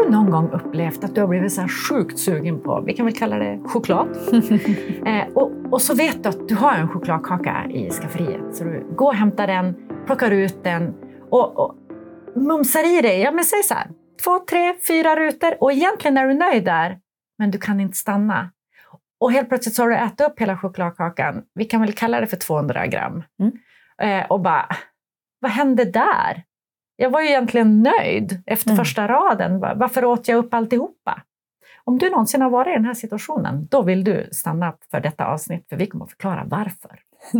du någon gång upplevt att du har blivit så här sjukt sugen på, vi kan väl kalla det choklad? och så vet du att du har en chokladkaka i skafferiet. Så du går och hämtar den, plockar ut den och mumsar i dig. Ja, men säg så här, 2, 3, 4 rutor. Och egentligen är du nöjd där, men du kan inte stanna. Och helt plötsligt så har du ätit upp hela chokladkakan. Vi kan väl kalla det för 200 gram. Och bara, vad hände där? Jag var ju egentligen nöjd efter första raden. Varför åt jag upp alltihopa? Om du någonsin har varit i den här situationen, då vill du stanna för detta avsnitt. För vi kommer att förklara varför.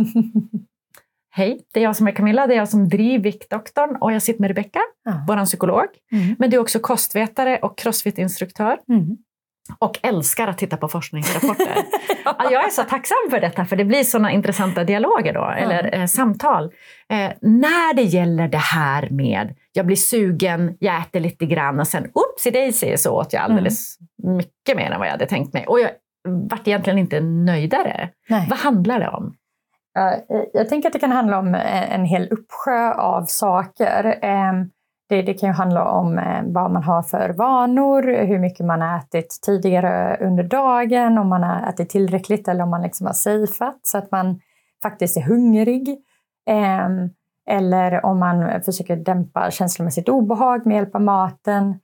Hej, det är jag som är Camilla. Det är jag som driver Viktdoktorn. Och jag sitter med Rebecca, vår psykolog. Men du är också kostvetare och crossfit-instruktör. Och älskar att titta på forskningsrapporter. Jag är så tacksam för detta, för det blir sådana intressanta dialoger då, eller samtal. När det gäller det här med, jag blir sugen, jag äter lite grann och sen, upsi så åt jag alldeles mycket mer än vad jag hade tänkt mig. Och jag vart egentligen inte nöjdare. Nej. Vad handlar det om? Jag tänker att det kan handla om en hel uppsjö av saker. Det kan ju handla om vad man har för vanor, hur mycket man har ätit tidigare under dagen, om man har ätit tillräckligt eller om man liksom har safeat så att man faktiskt är hungrig. Eller om man försöker dämpa känslomässigt obehag med hjälp av maten.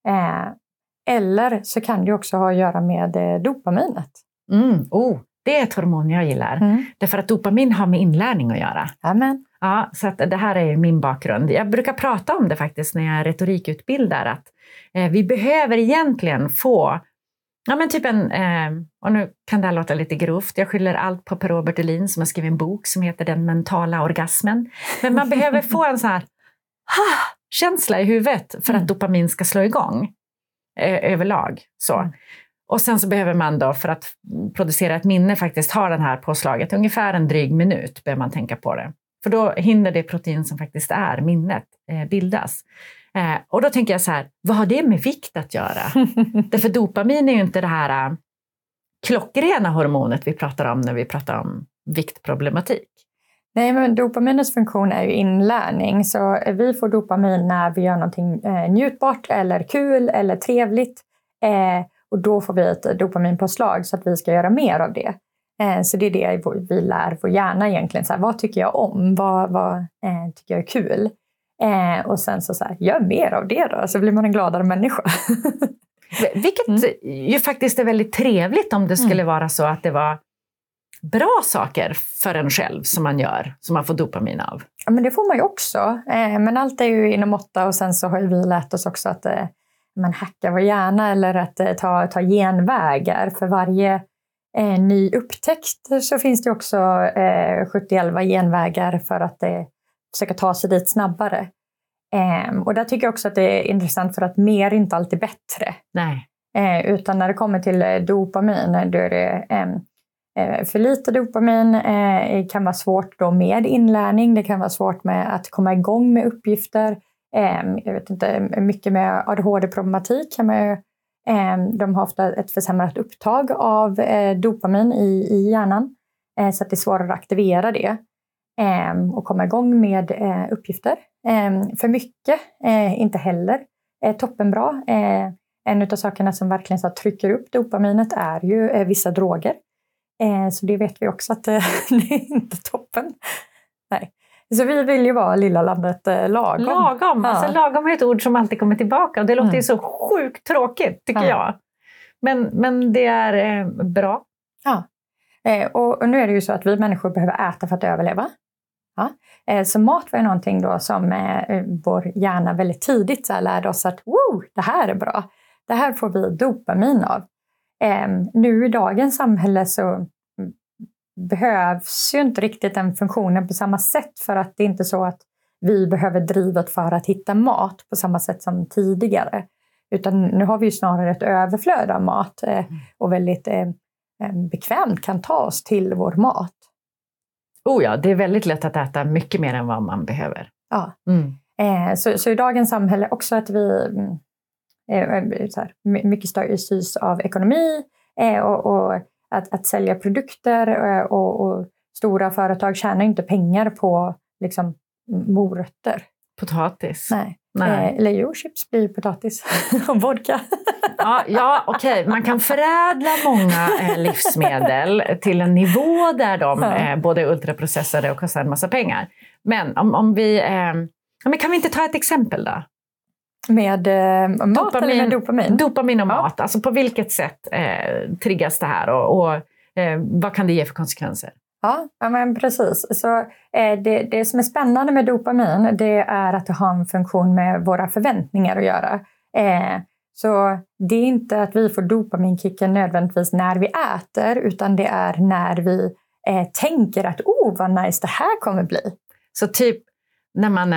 Eller så kan det också ha att göra med dopaminet. Det är ett hormon jag gillar. Därför att dopamin har med inlärning att göra. Amen. Ja, så att det här är min bakgrund. Jag brukar prata om det faktiskt när jag retorikutbildar. Att vi behöver egentligen få, ja men typ och nu kan det låta lite grovt. Jag skyller allt på Per-Robert Uhlin som har skrivit en bok som heter Den mentala orgasmen. Men man behöver få en sån här känsla i huvudet för att dopamin ska slå igång överlag. Så. Och sen så behöver man då för att producera ett minne faktiskt ha den här påslaget. Ungefär en dryg minut behöver man tänka på det. För då hinner det protein som faktiskt är minnet bildas. Och då tänker jag så här, vad har det med vikt att göra? Därför dopamin är ju inte det här klockrena hormonet vi pratar om när vi pratar om viktproblematik. Nej, men dopaminets funktion är ju inlärning. Så vi får dopamin när vi gör någonting njutbart eller kul eller trevligt. Och då får vi ett dopaminpåslag så att vi ska göra mer av det. Så det är det vi lär vår hjärna egentligen. Så här, vad tycker jag om? Vad tycker jag är kul? Och sen så här, gör mer av det då. Så blir man en gladare människa. Vilket ju faktiskt är väldigt trevligt om det skulle vara så att det var bra saker för en själv som man gör. Som man får dopamin av. Ja, men det får man ju också. Men allt är ju inom 8 och sen så har vi lärt oss också att man hackar vår hjärna eller att ta genvägar. För varje ny upptäckt så finns det också 70-11 genvägar för att försöka ta sig dit snabbare. Och där tycker jag också att det är intressant för att mer är inte alltid bättre. Nej. Utan när det kommer till dopamin, då är det för lite dopamin kan vara svårt då med inlärning. Det kan vara svårt med att komma igång med uppgifter. Jag vet inte, mycket med ADHD-problematik kan man ju, de har ofta ett försämrat upptag av dopamin i hjärnan. Så att det är svårare att aktivera det och komma igång med uppgifter. För mycket, inte heller toppenbra. En av sakerna som verkligen så trycker upp dopaminet är ju vissa droger. Så det vet vi också att det är inte toppen. Nej. Så vi vill ju vara lilla landet lagom. Lagom, ja. Alltså lagom är ett ord som alltid kommer tillbaka. Och det låter ju så sjukt tråkigt tycker jag. Men det är bra. Ja, och nu är det ju så att vi människor behöver äta för att överleva. Ja. Så mat var ju någonting då som vår hjärna väldigt tidigt så här lärde oss att det här är bra. Det här får vi dopamin av. Nu i dagens samhälle så behövs ju inte riktigt den funktionen på samma sätt, för att det är inte så att vi behöver drivet för att hitta mat på samma sätt som tidigare. Utan nu har vi ju snarare ett överflöd av mat och väldigt bekvämt kan ta oss till vår mat. Oh ja, det är väldigt lätt att äta mycket mer än vad man behöver. Ja, så i dagens samhälle också att vi så här, mycket större styrs av ekonomi och att sälja produkter och stora företag tjänar inte pengar på liksom morötter. Potatis. Nej. Eller jo, chips blir potatis och vodka. Ja, okej. Man kan förädla många livsmedel till en nivå där de både är ultraprocessade och kostar en massa pengar. Men om vi... men kan vi inte ta ett exempel då? Med mat eller med dopamin? Dopamin och mat. Alltså på vilket sätt triggas det här och vad kan det ge för konsekvenser? Ja, men precis. Så, det som är spännande med dopamin, det är att det har en funktion med våra förväntningar att göra. Så det är inte att vi får dopaminkicken nödvändigtvis när vi äter, utan det är när vi tänker att vad nice det här kommer bli. Så typ när man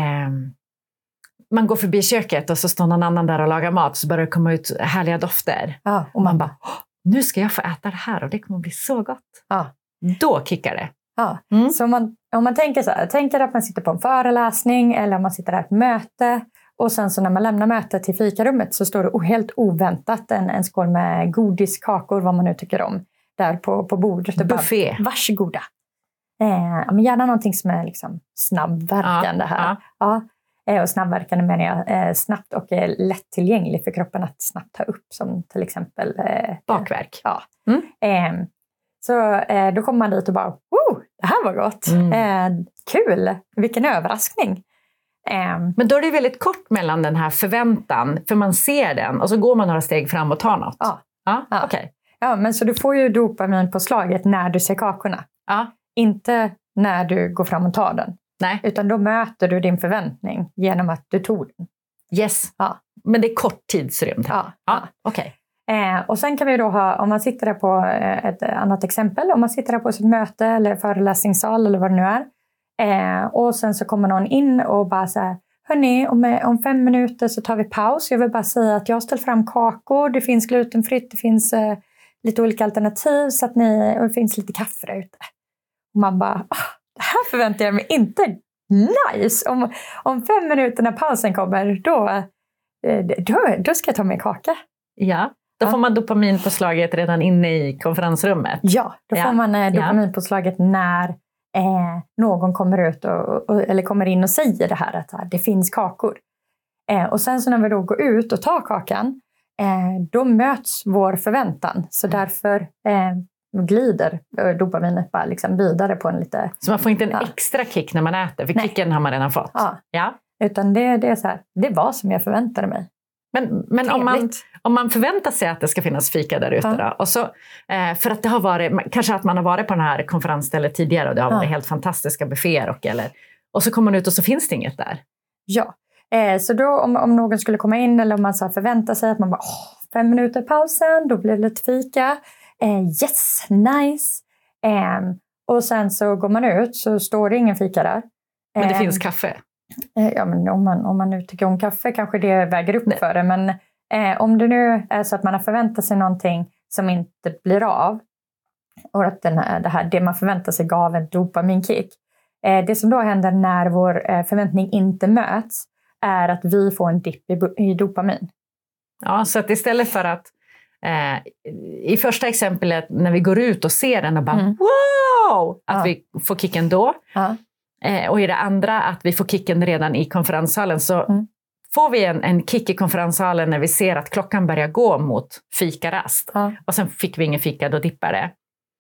man går förbi köket och så står någon annan där och lagar mat, så börjar det komma ut härliga dofter. Ja. Och man bara, nu ska jag få äta det här och det kommer bli så gott. Ja. Då kickar det. Ja. Så om man tänker så här, tänker att man sitter på en föreläsning eller om man sitter där på ett möte, och sen så när man lämnar mötet till fikarummet så står det helt oväntat en skål med godis, kakor, vad man nu tycker om, där på bordet. Buffé. Bara, varsågoda. Men gärna någonting som är liksom snabbverkande här. Ja. Och snabbverkande menar jag snabbt och lättillgänglig för kroppen att snabbt ta upp, som till exempel bakverk. Ja. Så då kommer man dit och bara, det här var gott. Kul, vilken överraskning. Men då är det väldigt kort mellan den här förväntan, för man ser den och så går man några steg fram och tar något. Okay. Ja, men så du får ju dopamin på slaget när du ser kakorna. Inte när du går fram och tar den. Nej. Utan då möter du din förväntning genom att du tog den. Yes. Men det är kort tidsrymd här. Okej. Och sen kan vi då ha, om man sitter där på ett annat exempel, om man sitter där på sitt möte eller föreläsningssal eller vad det nu är. Och sen så kommer någon in och bara så här, hörni, om 5 minuter så tar vi paus. Jag vill bara säga att jag har ställt fram kakor, det finns glutenfritt, det finns lite olika alternativ, så att och det finns lite kaffe där ute. Och man bara, det här förväntar jag mig inte. Nice! Om 5 minuter när pausen kommer, då ska jag ta mig kaka. Ja, då får man dopaminpåslaget redan inne i konferensrummet. Ja, då får man dopaminpåslaget när någon kommer ut eller kommer in och säger det här, att det finns kakor. Och sen så när vi då går ut och tar kakan, då möts vår förväntan. Så därför glider dopaminet bara liksom vidare på en lite... Så man får inte en extra kick när man äter, för kicken har man redan fått. Ja. Utan det är så här, det var som jag förväntade mig. Men om man förväntar sig att det ska finnas fika där ute då, och så, för att det har varit, kanske att man har varit på den här konferensstället tidigare och det har varit helt fantastiska bufféer och så kommer man ut och så finns det inget där. Ja, så då om någon skulle komma in eller om man så förväntar sig att man bara 5 minuter pausen, då blir det lite fika. Yes, nice. Och sen så går man ut så står det ingen fika där. Men det finns kaffe. Ja, men om man nu tycker om kaffe kanske det väger upp för det. Men om det nu är så att man har förväntat sig någonting som inte blir av, och att det man förväntar sig gav en dopaminkick. Det som då händer när vår förväntning inte möts är att vi får en dipp i dopamin. Ja, så att istället för att i första exemplet när vi går ut och ser den och bara wow! Att vi får kicken då. Och i det andra att vi får kicken redan i konferenssalen, så får vi en kick i konferenssalen när vi ser att klockan börjar gå mot fikarast. Och sen fick vi ingen fika, då dippar det.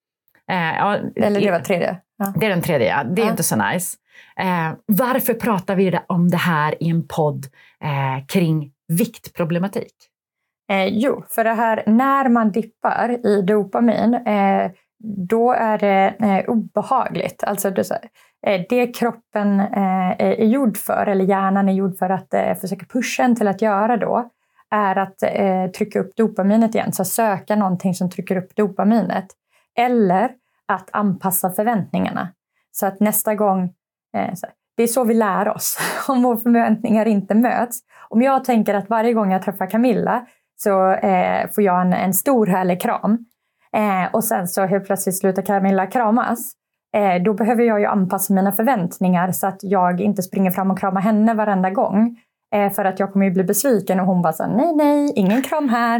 Eller det var tredje. Det är den tredje, ja. Det är inte så nice. Varför pratar vi om det här i en podd kring viktproblematik? Jo, för det här när man dippar i dopamin, då är det obehagligt. Alltså det kroppen är gjord för, eller hjärnan är gjord för att försöka pusha en till att göra då, är att trycka upp dopaminet igen. Så söka någonting som trycker upp dopaminet. Eller att anpassa förväntningarna. Så att nästa gång, det är så vi lär oss om våra förväntningar inte möts. Om jag tänker att varje gång jag träffar Camilla så får jag en stor härlig kram. Och sen så helt plötsligt slutar Camilla kramas. Då behöver jag ju anpassa mina förväntningar så att jag inte springer fram och kramar henne varenda gång. För att jag kommer ju bli besviken och hon bara så nej, ingen kram här.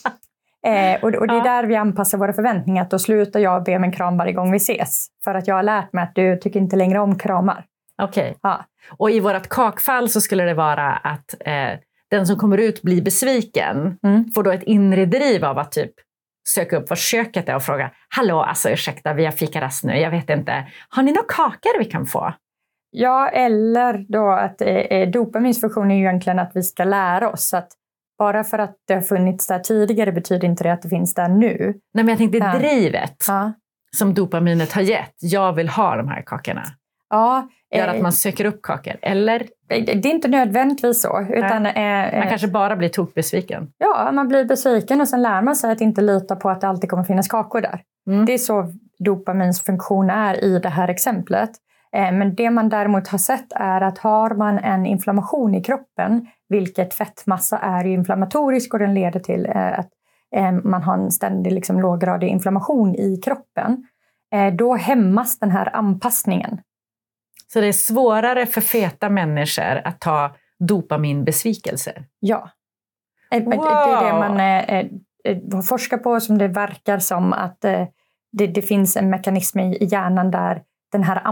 Och det är där vi anpassar våra förväntningar. Att då slutar jag be om en kram varje gång vi ses. För att jag har lärt mig att du tycker inte längre om kramar. Okej. Ja. Och i vårt kakfall så skulle det vara att den som kommer ut blir besviken. Får då ett inre driv av att typ söka upp vad köket är och fråga: hallå, alltså ursäkta, vi har fikarast nu, jag vet inte. Har ni några kakor vi kan få? Ja, eller då att dopamins funktion är ju egentligen att vi ska lära oss att bara för att det har funnits där tidigare betyder inte det att det finns där nu. Nej, men jag tänkte drivet som dopaminet har gett. Jag vill ha de här kakorna. Ja. Gör att man söker upp kakor, eller? Det är inte nödvändigtvis så. Utan, man kanske bara blir tokbesviken. Ja, man blir besviken och sen lär man sig att inte lita på att det alltid kommer finnas kakor där. Det är så dopamins funktion är i det här exemplet. Men det man däremot har sett är att har man en inflammation i kroppen, vilket fettmassa är ju inflammatorisk och den leder till att man har en ständig liksom, låggradig inflammation i kroppen, då hämmas den här anpassningen. Så det är svårare för feta människor att ta dopaminbesvikelser? Ja. Wow. Det är det man forskar på, som det verkar som att det finns en mekanism i hjärnan där den här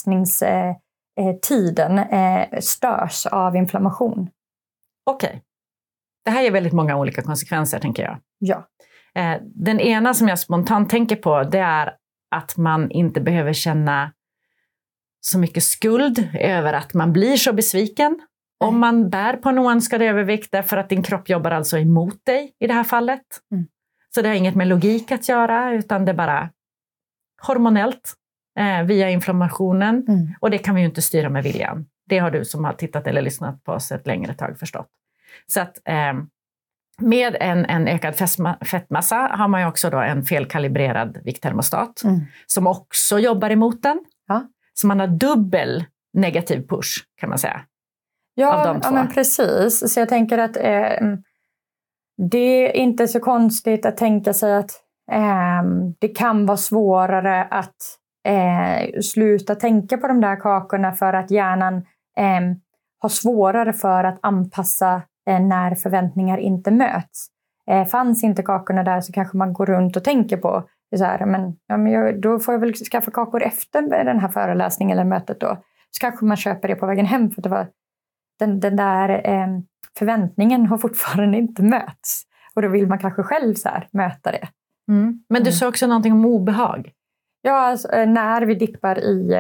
anpassningstiden störs av inflammation. Okej. Det här ger väldigt många olika konsekvenser, tänker jag. Ja. Den ena som jag spontant tänker på, det är att man inte behöver känna så mycket skuld över att man blir så besviken om man bär på en oönskad övervikt, därför att din kropp jobbar alltså emot dig i det här fallet. Så det har inget med logik att göra, utan det är bara hormonellt via inflammationen. Och det kan vi ju inte styra med viljan. Det har du som har tittat eller lyssnat på oss ett längre tag förstått. Så att med en ökad fettmassa har man ju också då en felkalibrerad vikttermostat som också jobbar emot den. Ja. Så man har dubbel negativ push, kan man säga. Ja, men precis. Så jag tänker att det är inte så konstigt att tänka sig att det kan vara svårare att sluta tänka på de där kakorna, för att hjärnan har svårare för att anpassa när förväntningar inte möts. Fanns inte kakorna där så kanske man går runt och tänker på så här, då får jag väl skaffa kakor efter den här föreläsningen eller mötet då. Så kanske man köper det på vägen hem, för det var den där förväntningen har fortfarande inte möts. Och då vill man kanske själv så här möta det. Men du sa också någonting om obehag. Ja, alltså, när vi dippar i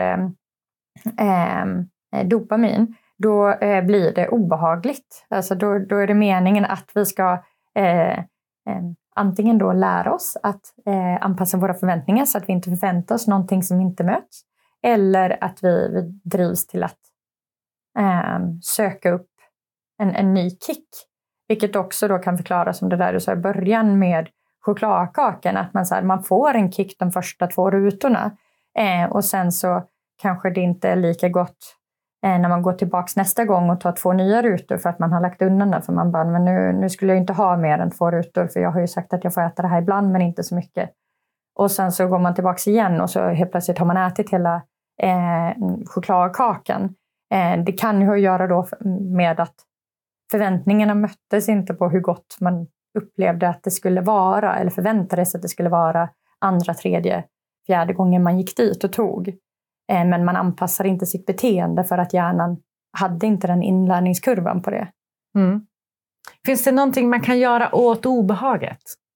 dopamin, då blir det obehagligt. Alltså då är det meningen att vi ska antingen då lära oss att anpassa våra förväntningar så att vi inte förväntar oss någonting som inte möts. Eller att vi drivs till att söka upp en ny kick. Vilket också då kan förklara som det där du sa i början med chokladkakan. Att man får en kick de första 2 rutorna. Och sen så kanske det inte är lika gott när man går tillbaka nästa gång och tar 2 nya rutor för att man har lagt undan det. För man bara, men nu skulle jag inte ha mer än 2 rutor, för jag har ju sagt att jag får äta det här ibland men inte så mycket. Och sen så går man tillbaka igen och så helt plötsligt har man ätit hela chokladkakan. Det kan ju göra då med att förväntningarna möttes inte på hur gott man upplevde att det skulle vara, eller förväntades att det skulle vara andra, tredje, fjärde gången man gick dit och tog. Men man anpassar inte sitt beteende för att hjärnan hade inte den inlärningskurvan på det. Finns det någonting man kan göra åt obehaget?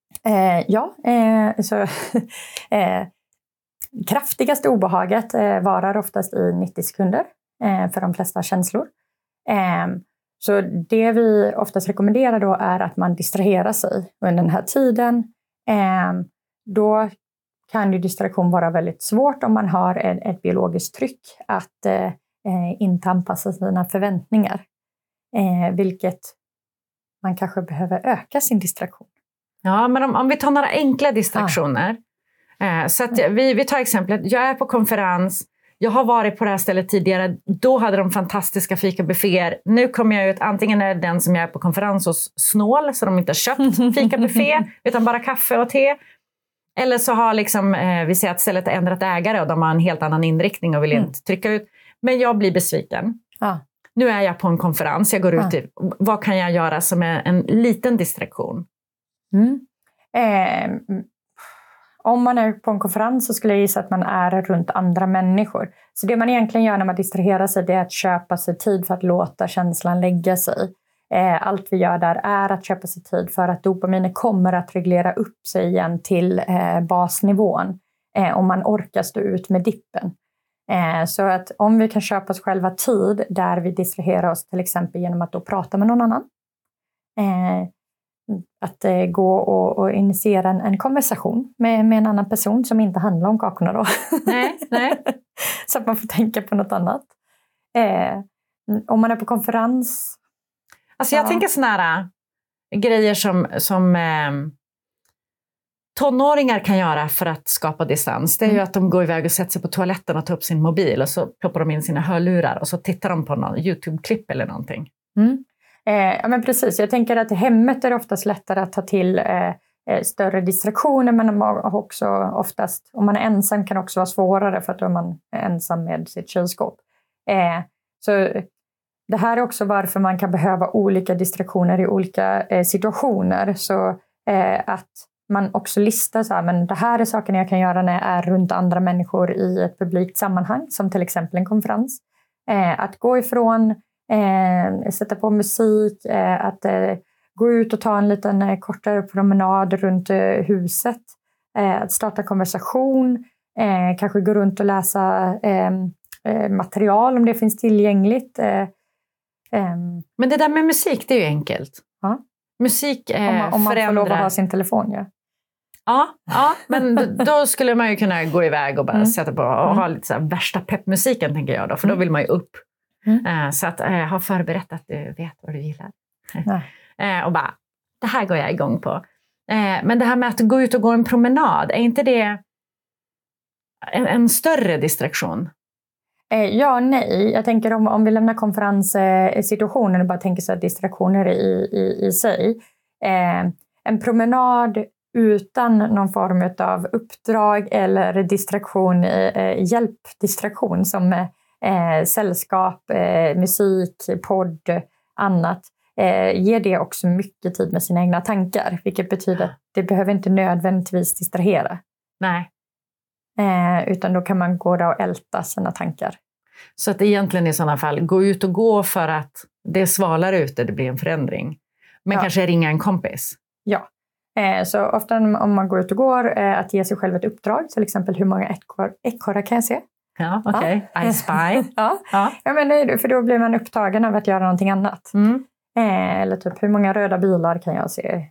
Kraftigaste obehaget varar oftast i 90 sekunder för de flesta känslor. Så det vi oftast rekommenderar då är att man distraherar sig under den här tiden. Då kan ju distraktion vara väldigt svårt om man har ett biologiskt tryck att inte anpassa sina förväntningar. Vilket man kanske behöver öka sin distraktion. Ja, men om vi tar några enkla distraktioner. Så att vi tar exemplet, jag är på konferens, jag har varit på det här stället tidigare, då hade de fantastiska fikabufféer. Nu kommer jag ut, antingen är det den som jag är på konferens hos snål, så de inte har köpt fikabuffé utan bara kaffe och te. Eller så har vi ser att stället har ändrat ägare och de har en helt annan inriktning och vill inte trycka ut. Men jag blir besviken. Nu är jag på en konferens, jag går ut vad kan jag göra som är en liten distraktion? om man är på en konferens så skulle jag gissa att man är runt andra människor. Så det man egentligen gör när man distraherar sig, det är att köpa sig tid för att låta känslan lägga sig. Allt vi gör där är att köpa sig tid för att dopaminet kommer att reglera upp sig igen till basnivån. Om man orkar stå ut med dippen. Så att om vi kan köpa oss själva tid där vi distraherar oss till exempel genom att då prata med någon annan. Att gå och initiera en konversation med en annan person som inte handlar om kakorna då. Nej. Så att man får tänka på något annat. Om man är på konferens. Alltså jag tänker såna här grejer som tonåringar kan göra för att skapa distans. Det är ju att de går iväg och sätter sig på toaletten och tar upp sin mobil och så ploppar de in sina hörlurar och så tittar de på någon YouTube-klipp eller någonting. Ja men precis, jag tänker att i hemmet är det oftast lättare att ta till större distraktioner, men också oftast, om man är ensam kan det också vara svårare för att då är man ensam med sitt kylskåp. Så det här är också varför man kan behöva olika distraktioner i olika situationer, så att man också listar så här, men det här är sakerna jag kan göra när jag är runt andra människor i ett publikt sammanhang, som till exempel en konferens. Att gå ifrån sätta på musik, att gå ut och ta en liten kortare promenad runt huset, att starta konversation, kanske gå runt och läsa material om det finns tillgängligt. Men det där med musik, det är ju enkelt. Ja. Musik om man får lov att ha sin telefon, ja. Ja, men då skulle man ju kunna gå iväg och bara sätta på och ha lite så här värsta peppmusiken, tänker jag då, för då vill man ju upp. Så att ha förberett att du vet vad du gillar. Och bara, det här går jag igång på. Men det här med att gå ut och gå en promenad, är inte det en större distraktion? Ja, nej. Jag tänker om vi lämnar konferenssituationen och bara tänker så här distraktioner i sig. En promenad utan någon form av uppdrag eller distraktion, hjälpdistraktion som sällskap, musik, podd, annat, ger det också mycket tid med sina egna tankar. Vilket betyder att det behöver inte nödvändigtvis distrahera. Nej. Utan då kan man gå där och älta sina tankar. Så att egentligen i sådana fall, gå ut och gå för att det är svalare ute, det blir en förändring. Men kanske ringa en kompis. Ja. Så ofta om man går ut och går, att ge sig själv ett uppdrag. Till exempel, hur många ekorrar kan jag se? Ja, okej. I spy. Ja, men för då blir man upptagen av att göra någonting annat. Eller typ, hur många röda bilar kan jag se?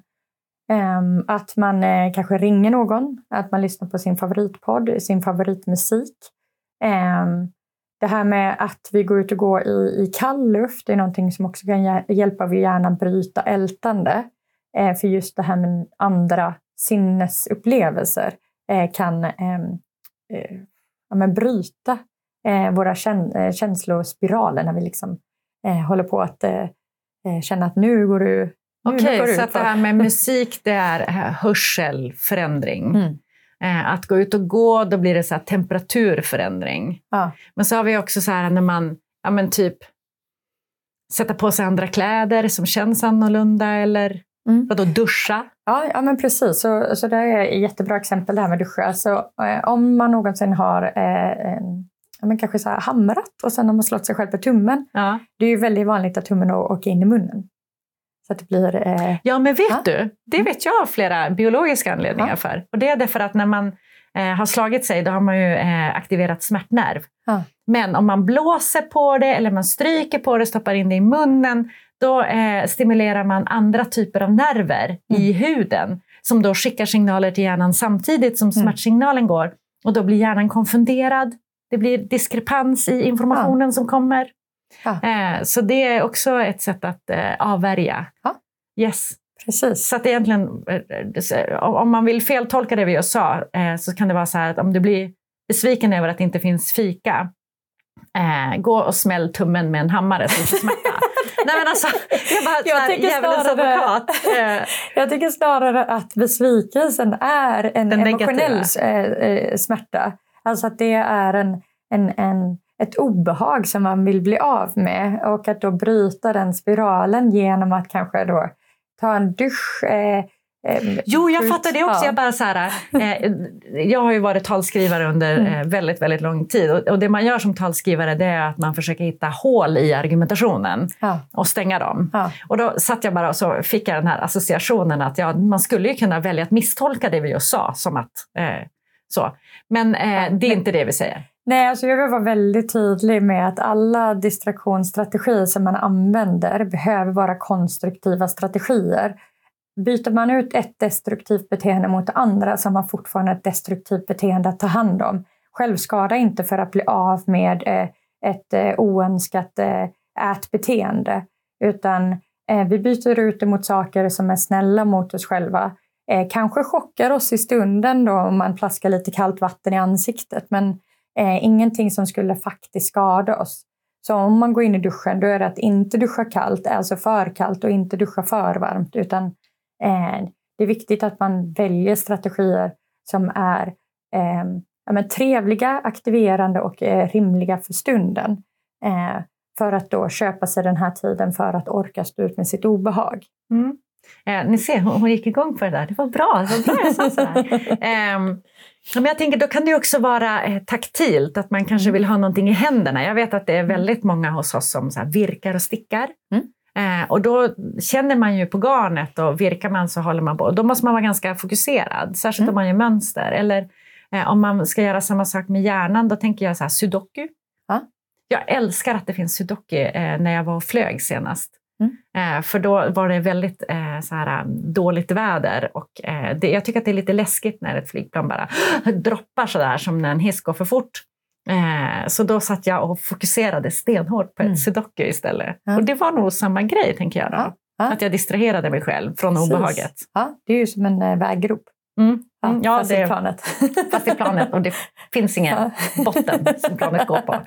Att man kanske ringer någon. Att man lyssnar på sin favoritpodd, sin favoritmusik. Det här med att vi går ut och går i kall luft är någonting som också kan hjälpa vår hjärna bryta ältande. För just det här med andra sinnesupplevelser kan bryta våra känslospiraler när vi liksom håller på att känna att nu går du. Okej, så att det här med musik, det är hörselförändring. Att gå ut och gå, då blir det så här temperaturförändring. Men så har vi också så här när man typ sätta på sig andra kläder som känns annorlunda, eller vadå, duscha? Ja, men precis. Så det är ett jättebra exempel det här med duscha. Så om man någonsin har kanske så här hamrat och sen har man slått sig själv på tummen. Det är ju väldigt vanligt att tummen åker in i munnen. Så att det blir... Ja, men vet du? Det vet jag av flera biologiska anledningar för. Och det är därför att när man har slagit sig, då har man ju aktiverat smärtnerv. Men om man blåser på det eller man stryker på det, stoppar in det i munnen, då stimulerar man andra typer av nerver i huden som då skickar signaler till hjärnan samtidigt som smärtsignalen går. Och då blir hjärnan konfunderad. Det blir diskrepans i informationen som kommer. Så det är också ett sätt att avvärja. Yes. Precis. Så att egentligen, om man vill feltolka det vi just sa, så kan det vara så här att om du blir besviken över att det inte finns fika, gå och smäll tummen med en hammare så inte smärta. Nej, men alltså, jag tycker snarare att besvikelsen är en emotionell smärta. Alltså att det är ett obehag som man vill bli av med, och att då bryta den spiralen genom att kanske då ta en dusch, Jo, jag fattar det också. Jag bara så här, jag har ju varit talskrivare under väldigt, väldigt lång tid. Och det man gör som talskrivare, det är att man försöker hitta hål i argumentationen och stänga dem. Ja. Och då satt jag bara och så fick jag den här associationen att man skulle ju kunna välja att misstolka det vi just sa som att så. Men det är inte det vi säger. Nej, alltså jag vill vara väldigt tydlig med att alla distraktionsstrategier som man använder behöver vara konstruktiva strategier. Byter man ut ett destruktivt beteende mot det andra så har man fortfarande ett destruktivt beteende att ta hand om. Självskada inte för att bli av med ett oönskat ätbeteende, utan vi byter ut det mot saker som är snälla mot oss själva. Kanske chockar oss i stunden då om man plaskar lite kallt vatten i ansiktet, men ingenting som skulle faktiskt skada oss. Så om man går in i duschen, då är det att inte duscha kallt, alltså för kallt, och inte duscha för varmt, utan det är viktigt att man väljer strategier som är trevliga, aktiverande och rimliga för stunden. För att då köpa sig den här tiden för att orka stå ut med sitt obehag. Mm. Ni ser, hon gick igång på det där. Det var bra, jag sa sådär. Men jag tänker, då kan det också vara taktilt, att man kanske vill ha någonting i händerna. Jag vet att det är väldigt många hos oss som så här virkar och stickar. Och då känner man ju på garnet, och virkar man så håller man på. Då måste man vara ganska fokuserad, särskilt om man gör mönster. Eller om man ska göra samma sak med hjärnan, då tänker jag så här, sudoku. Jag älskar att det finns sudoku när jag var och flög senast. För då var det väldigt så här, dåligt väder, och jag tycker att det är lite läskigt när ett flygplan bara droppar så där som när en hiss går för fort. Så då satt jag och fokuserade stenhårt på ett sudoku istället. Och det var nog samma grej, tänker jag då. Att jag distraherade mig själv från obehaget. Ja, det är ju som en väggrop. Fast i planet. Fast i planet, och det finns ingen botten som planet går på.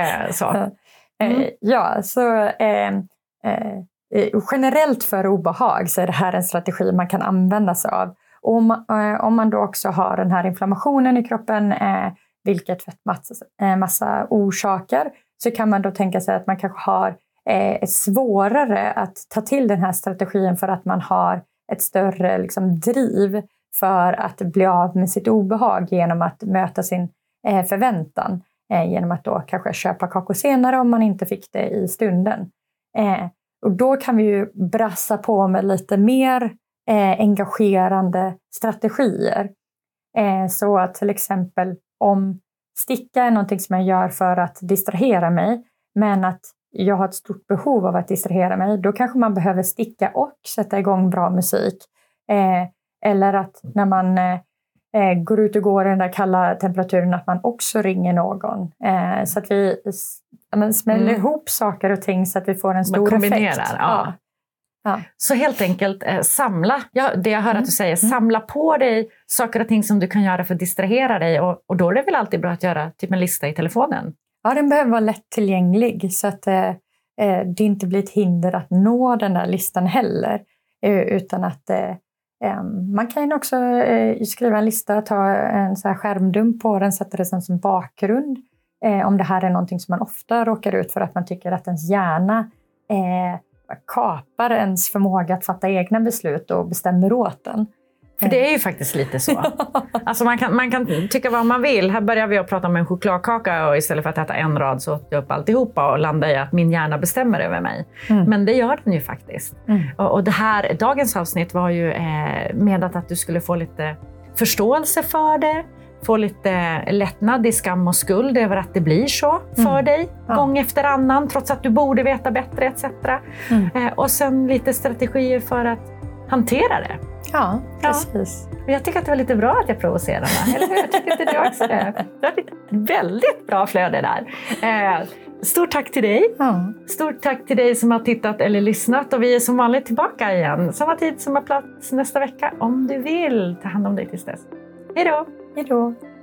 Generellt för obehag så är det här en strategi man kan använda sig av. Om man då också har den här inflammationen i kroppen, vilket massa orsaker, så kan man då tänka sig att man kanske har svårare att ta till den här strategin för att man har ett större liksom, driv för att bli av med sitt obehag genom att möta sin förväntan. Genom att då kanske köpa kakor senare om man inte fick det i stunden. Och då kan vi ju brassa på med lite mer engagerande strategier. Så att till exempel om sticka är någonting som jag gör för att distrahera mig, men att jag har ett stort behov av att distrahera mig, då kanske man behöver sticka och sätta igång bra musik. Eller att när man går ut och går i den där kalla temperaturen, att man också ringer någon. Så att vi smäller ihop saker och ting så att vi får en stor effekt. Ja. Så helt enkelt samla, det jag hör att du säger, samla på dig saker och ting som du kan göra för att distrahera dig. Och då är det väl alltid bra att göra typ en lista i telefonen? Ja, den behöver vara lättillgänglig så att det inte blir ett hinder att nå den där listan heller. Utan att man kan också skriva en lista, ta en så här skärmdump på den, sätta det som bakgrund. Om det här är någonting som man ofta råkar ut för, att man tycker att ens hjärna kapar ens förmåga att fatta egna beslut och bestämmer åt den. För det är ju faktiskt lite så. Alltså man kan tycka vad man vill. Här börjar vi att prata om en chokladkaka, och istället för att äta en rad så åt jag upp alltihopa och landar i att min hjärna bestämmer över mig. Men det gör den ju faktiskt. Och det här, dagens avsnitt var ju menat att du skulle få lite förståelse för det. Få lite lättnad i skam och skuld över att det blir så för dig gång efter annan, trots att du borde veta bättre etc. Och sen lite strategier för att hantera det. Ja, precis. Ja. Jag tycker att det var lite bra att jag provocerade. Eller hur? Jag tycker inte det också det. Det var ett väldigt bra flöde där. Stort tack till dig. Stort tack till dig som har tittat eller lyssnat. Och vi är som vanligt tillbaka igen. Samma tid, samma plats nästa vecka. Om du vill, ta hand om dig tills dess. Hej då! Hej då!